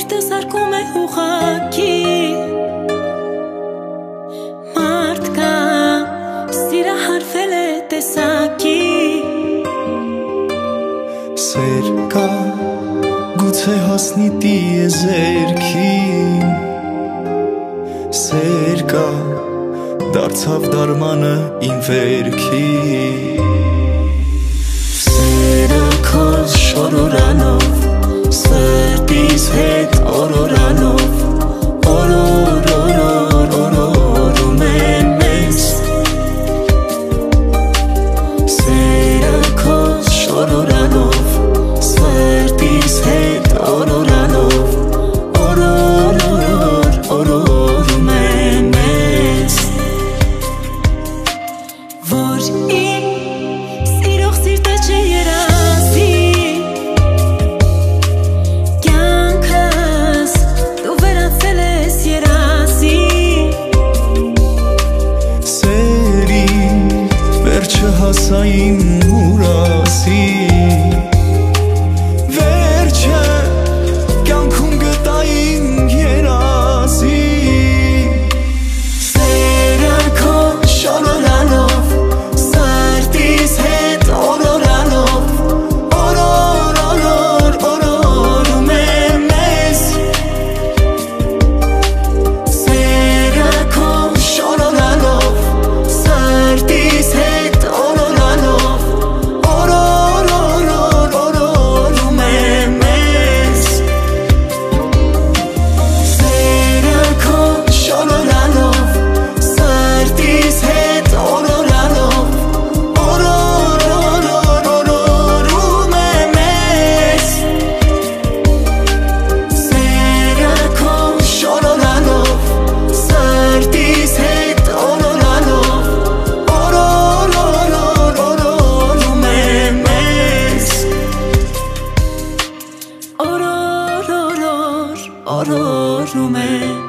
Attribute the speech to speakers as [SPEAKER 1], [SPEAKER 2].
[SPEAKER 1] Սիրտը սարկում է ուղղակի Մարդ կա, սիրահարվել է տեսակի
[SPEAKER 2] Սեր կա, գուցե հասնի տիեզերքին Սեր կա, դարձավ դարմանը իմ վերքի Սերը քո շորորանով Սրտիս հետ օրորանով Օրոր, օրոր, օրորում է մեզ Սերը քո շորորանով Սրտիս հետ օրորանով Օրոր, օրոր, օրորում է մեզ
[SPEAKER 1] Որ իմ սիրող սիրտը չէ երազի Կյանքս դու վերածել ես երազի
[SPEAKER 2] Սերի վերջը հասա իմ հուրասի Վերջը կյանքում գտա իմ երազի Սերը քո շորորանով Սրտիս հետ օրորանով Օրոր, օրոր, օրորում է մեզ Սերը քո շորորանով Սրտիս հետ օրորանով Օրոր, օրոր, օրորում է մեզ Սերը քո շորորանով Սրտիս հետ օրորանով Օրոր, օրոր, օրորում է մեզ Սերը քո շորորանով Սրտիս հետ օրորանով Օրոր, օրոր, օրորում է մեզ
[SPEAKER 1] Օրոր, օրոր, օրորում է